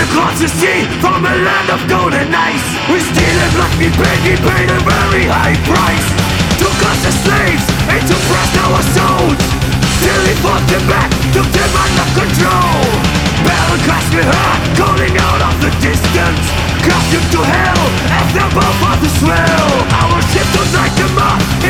across the sea from a land of gold and ice. We steal and blood, we paid a very high price. Took us as slaves and suppressed our souls. Still he fought them back, took them under control. Battle cries we heard, calling out of the distance. Cast them to hell as their bow for the swell. Our ship was like a moth,